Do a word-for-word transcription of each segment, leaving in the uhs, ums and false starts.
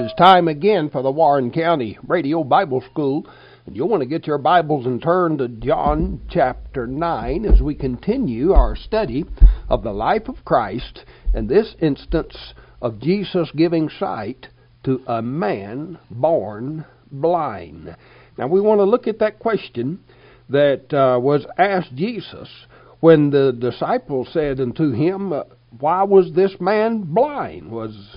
is time again for the Warren County Radio Bible School. And you'll want to get your Bibles and turn to John chapter nine as we continue our study of the life of Christ, and this instance of Jesus giving sight to a man born blind. Now we want to look at that question that uh, was asked Jesus when the disciples said unto him, uh, why was this man blind? Was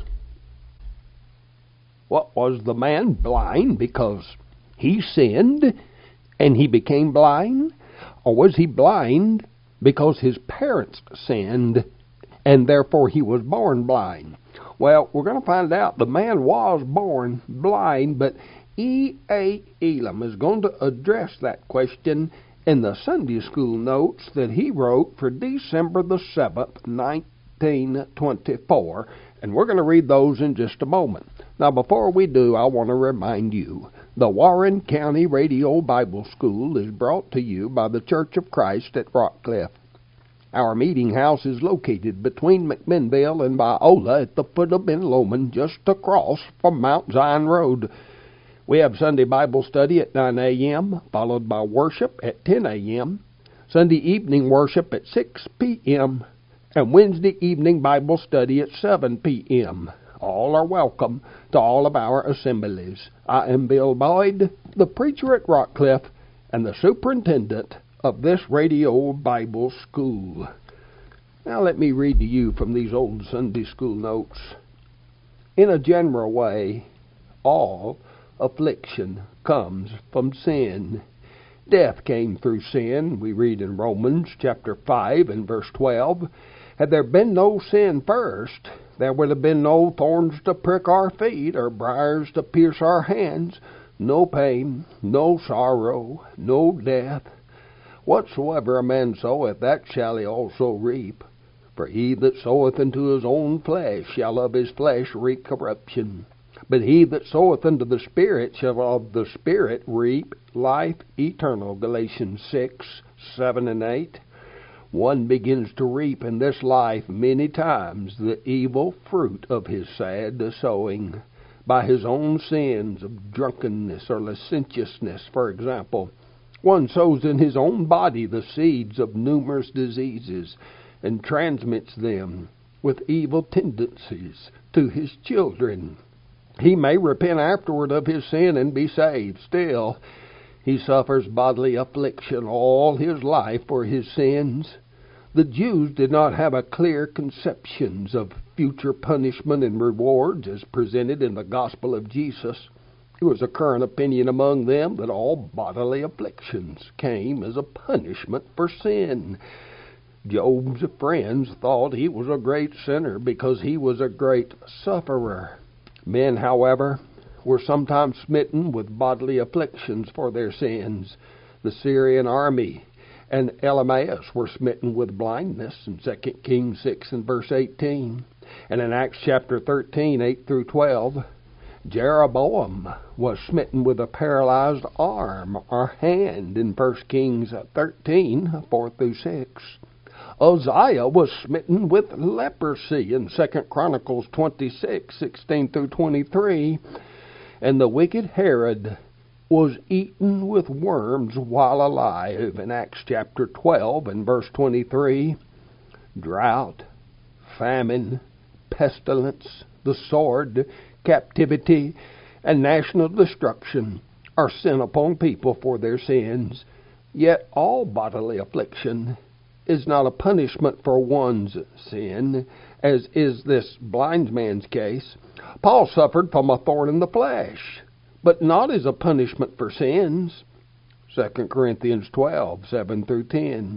What was the man blind because he sinned and he became blind? Or was he blind because his parents sinned and therefore he was born blind? Well, we're going to find out. The man was born blind, but E A. Elam is going to address that question in the Sunday school notes that he wrote for December the seventh, nineteen twenty-four, and we're going to read those in just a moment. Now, before we do, I want to remind you, the Warren County Radio Bible School is brought to you by the Church of Christ at Rockcliffe. Our meeting house is located between McMinnville and Viola at the foot of Ben Lomond, just across from Mount Zion Road. We have Sunday Bible study at nine a.m., followed by worship at ten a.m., Sunday evening worship at six p.m., and Wednesday evening Bible study at seven p.m. All are welcome to all of our assemblies. I am Bill Boyd, the preacher at Rockcliffe, and the superintendent of this radio Bible school. Now let me read to you from these old Sunday school notes. In a general way, all affliction comes from sin. Death came through sin, we read in Romans chapter five and verse twelve. Had there been no sin first, there would have been no thorns to prick our feet or briars to pierce our hands, no pain, no sorrow, no death. Whatsoever a man soweth, that shall he also reap. For he that soweth into his own flesh shall of his flesh reap corruption. But he that soweth unto the Spirit shall of the Spirit reap life eternal. Galatians six, seven, and eight. One begins to reap in this life many times the evil fruit of his sad sowing. By his own sins of drunkenness or licentiousness, for example. One sows in his own body the seeds of numerous diseases and transmits them with evil tendencies to his children. He may repent afterward of his sin and be saved. Still, he suffers bodily affliction all his life for his sins. The Jews did not have a clear conceptions of future punishment and rewards as presented in the gospel of Jesus. It was a current opinion among them that all bodily afflictions came as a punishment for sin. Job's friends thought he was a great sinner because he was a great sufferer. Men, however, were sometimes smitten with bodily afflictions for their sins. The Syrian army and Elamias were smitten with blindness in Second Kings six and verse eighteen. And in Acts chapter thirteen, eight through twelve, Jeroboam was smitten with a paralyzed arm or hand in First Kings thirteen, four through six. Uzziah was smitten with leprosy in Second Chronicles twenty-six, sixteen through twenty-three. And the wicked Herod was eaten with worms while alive in Acts chapter twelve and verse twenty-three. Drought, famine, pestilence, the sword, captivity, and national destruction are sent upon people for their sins. Yet all bodily affliction is not a punishment for one's sin, as is this blind man's case. Paul suffered from a thorn in the flesh, but not as a punishment for sins. Second Corinthians twelve, seven through ten.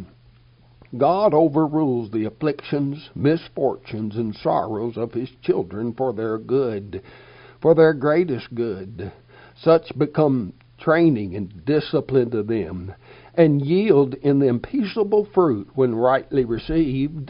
God overrules the afflictions, misfortunes, and sorrows of his children for their good, for their greatest good. Such become training and discipline to them, and yield in them peaceable fruit when rightly received.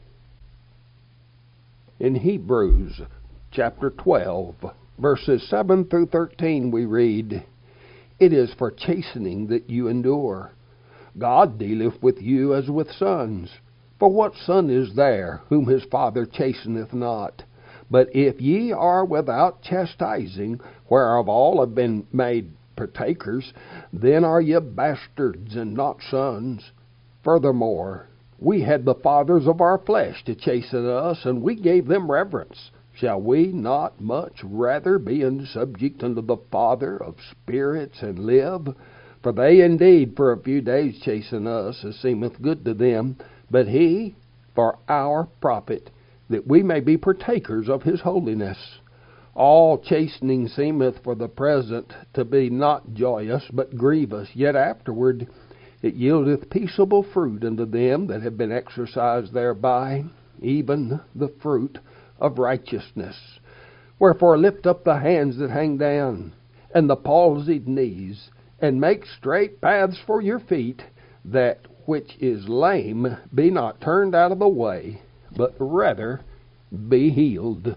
In Hebrews chapter twelve, verses seven through thirteen, we read, It is for chastening that you endure. God dealeth with you as with sons. For what son is there whom his father chasteneth not? But if ye are without chastising, whereof all have been made partakers, then are ye bastards and not sons. Furthermore, we had the fathers of our flesh to chasten us, and we gave them reverence. Shall we not much rather be in subject unto the Father of spirits and live? For they indeed for a few days chasten us, as seemeth good to them, but he for our profit, that we may be partakers of his holiness. All chastening seemeth for the present to be not joyous, but grievous, yet afterward it yieldeth peaceable fruit unto them that have been exercised thereby, even the fruit of righteousness. Wherefore lift up the hands that hang down, and the palsied knees, and make straight paths for your feet, that which is lame be not turned out of the way, but rather be healed.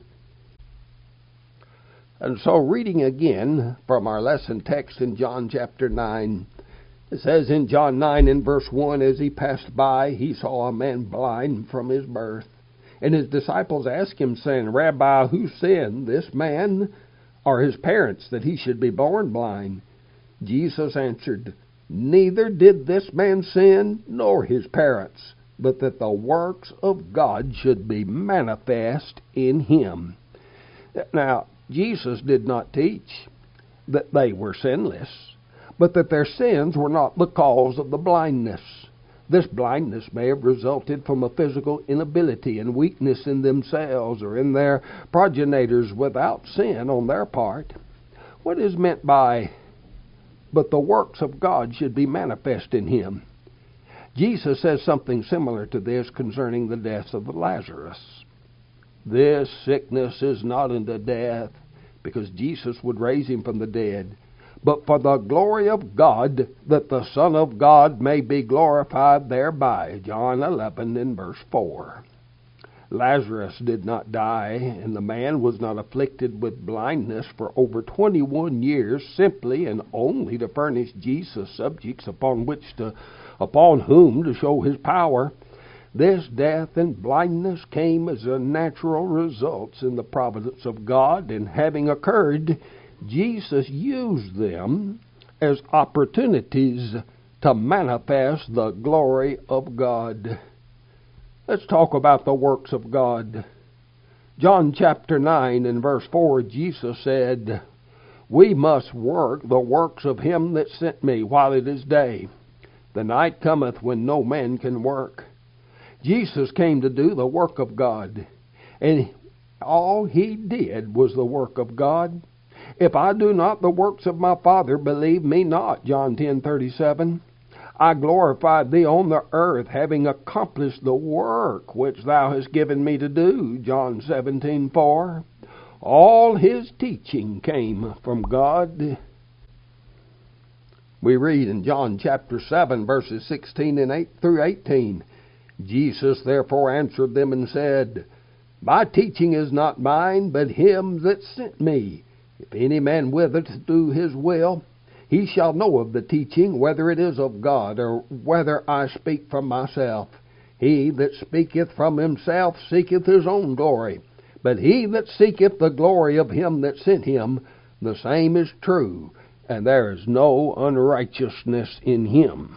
And so, reading again from our lesson text in John chapter nine, it says in John nine in verse one, as he passed by, he saw a man blind from his birth. And his disciples asked him, saying, Rabbi, who sinned, this man or his parents, that he should be born blind? Jesus answered, Neither did this man sin, nor his parents, but that the works of God should be manifest in him. Now, Jesus did not teach that they were sinless, but that their sins were not the cause of the blindness. This blindness may have resulted from a physical inability and weakness in themselves or in their progenitors without sin on their part. What is meant by, but the works of God should be manifest in him? Jesus says something similar to this concerning the death of Lazarus. This sickness is not unto death, because Jesus would raise him from the dead, but for the glory of God, that the Son of God may be glorified thereby. John eleven in verse four. Lazarus did not die, and the man was not afflicted with blindness for over twenty-one years, simply and only to furnish Jesus subjects upon which to, upon whom to show his power. This death and blindness came as a natural result in the providence of God, and having occurred, Jesus used them as opportunities to manifest the glory of God. Let's talk about the works of God. John chapter nine and verse four, Jesus said, We must work the works of him that sent me while it is day. The night cometh when no man can work. Jesus came to do the work of God, and all he did was the work of God. If I do not the works of my Father, believe me not. John ten thirty-seven. I glorified thee on the earth, having accomplished the work which thou hast given me to do. John seventeen four. All his teaching came from God. We read in John chapter seven, verses sixteen and eight through eighteen. Jesus therefore answered them and said, My teaching is not mine, but him that sent me. If any man willeth to do his will, he shall know of the teaching, whether it is of God, or whether I speak from myself. He that speaketh from himself seeketh his own glory. But he that seeketh the glory of him that sent him, the same is true, and there is no unrighteousness in him.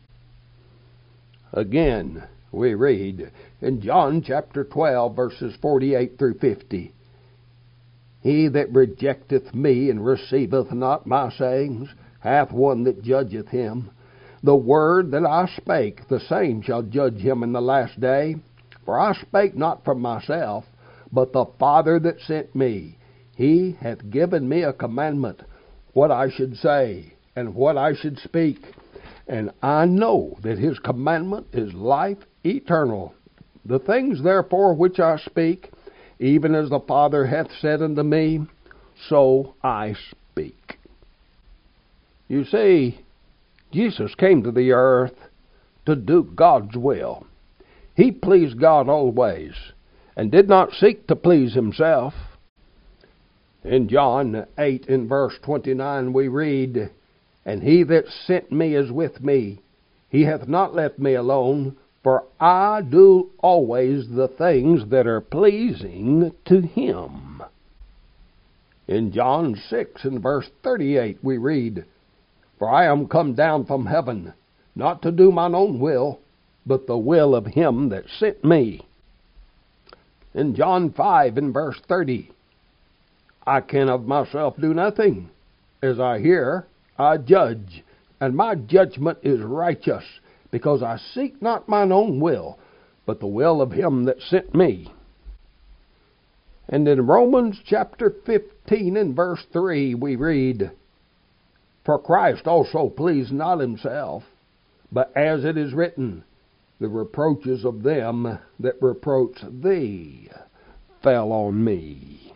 Again, we read in John chapter twelve, verses forty-eight through fifty. He that rejecteth me and receiveth not my sayings hath one that judgeth him. The word that I spake, the same shall judge him in the last day. For I spake not from myself, but the Father that sent me. He hath given me a commandment, what I should say, and what I should speak. And I know that his commandment is life eternal. The things therefore which I speak, even as the Father hath said unto me, so I speak. You see, Jesus came to the earth to do God's will. He pleased God always, and did not seek to please himself. In John eight, in verse twenty-nine, we read, And he that sent me is with me. He hath not left me alone, For I do always the things that are pleasing to him. In John six and verse thirty-eight we read, For I am come down from heaven, not to do mine own will, but the will of him that sent me. In John five and verse thirty, I can of myself do nothing. As I hear, I judge, and my judgment is righteous, because I seek not mine own will, but the will of him that sent me. And in Romans chapter fifteen and verse three we read, For Christ also pleased not himself, but as it is written, The reproaches of them that reproach thee fell on me.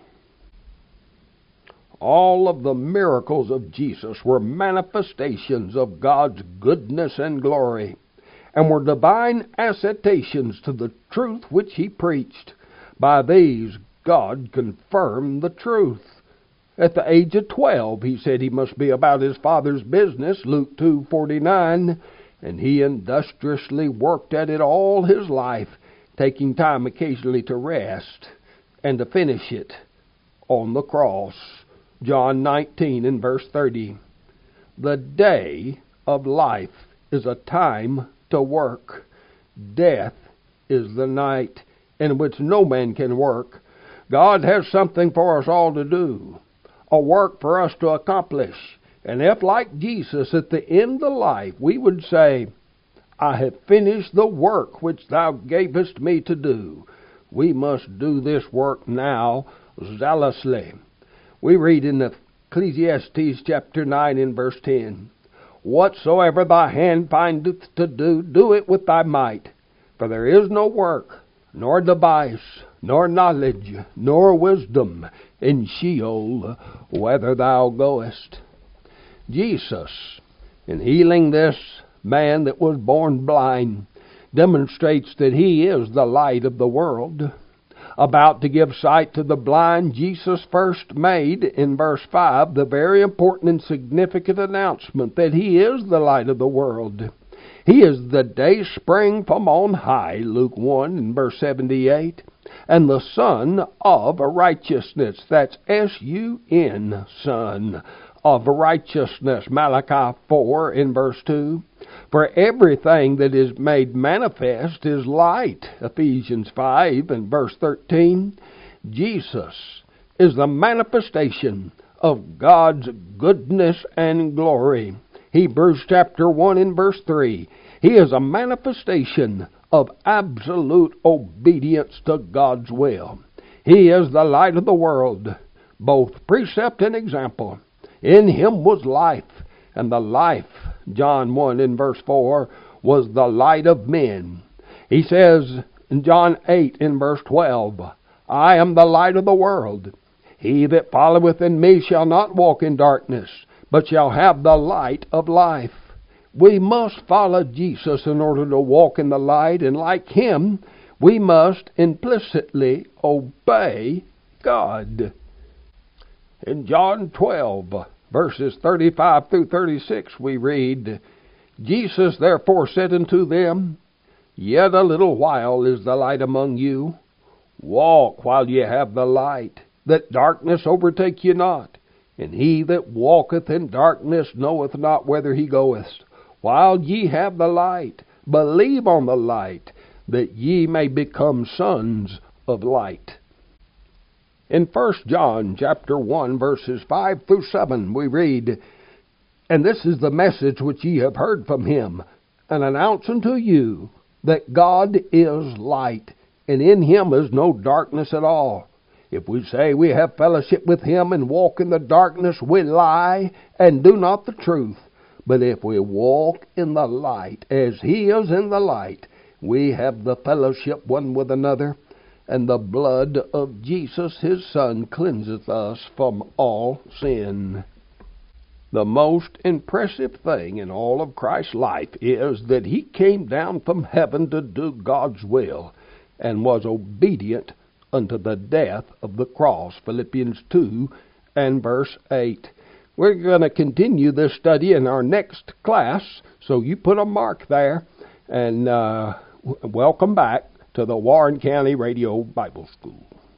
All of the miracles of Jesus were manifestations of God's goodness and glory, and were divine attestations to the truth which he preached. By these God confirmed the truth. At the age of twelve, he said he must be about his Father's business, Luke two forty-nine, and he industriously worked at it all his life, taking time occasionally to rest and to finish it on the cross. John nineteen and verse thirty. The day of life is a time to work. Death is the night in which no man can work. God has something for us all to do, a work for us to accomplish. And if, like Jesus, at the end of life, we would say, I have finished the work which thou gavest me to do, we must do this work now zealously. We read in Ecclesiastes chapter nine and verse ten, Whatsoever thy hand findeth to do, do it with thy might. For there is no work, nor device, nor knowledge, nor wisdom in Sheol, whither thou goest. Jesus, in healing this man that was born blind, demonstrates that he is the light of the world. About to give sight to the blind, Jesus first made, in verse five, the very important and significant announcement that he is the light of the world. He is the day spring from on high, Luke one and verse seventy-eight, and the Son of righteousness, that's S U N, Son of righteousness, Malachi four in verse two. For everything that is made manifest is light, Ephesians five and verse thirteen. Jesus is the manifestation of God's goodness and glory. Hebrews chapter one and verse three. He is a manifestation of absolute obedience to God's will. He is the light of the world, both precept and example. In him was life, and the life, John one in verse four, was the light of men. He says in John eight in verse twelve, I am the light of the world. He that followeth in me shall not walk in darkness, but shall have the light of life. We must follow Jesus in order to walk in the light, and like him, we must implicitly obey God. In John twelve, verses thirty-five through thirty-six, we read, Jesus therefore said unto them, Yet a little while is the light among you. Walk while ye have the light, that darkness overtake you not. And he that walketh in darkness knoweth not whither he goeth. While ye have the light, believe on the light, that ye may become sons of light. In First John chapter one, verses five through seven, we read, And this is the message which ye have heard from him, and announce unto you, that God is light, and in him is no darkness at all. If we say we have fellowship with him and walk in the darkness, we lie and do not the truth. But if we walk in the light, as he is in the light, we have the fellowship one with another, and the blood of Jesus his Son cleanseth us from all sin. The most impressive thing in all of Christ's life is that he came down from heaven to do God's will, and was obedient unto the death of the cross, Philippians two and verse eight. We're going to continue this study in our next class, so you put a mark there, and uh, welcome back to the Warren County Radio Bible School.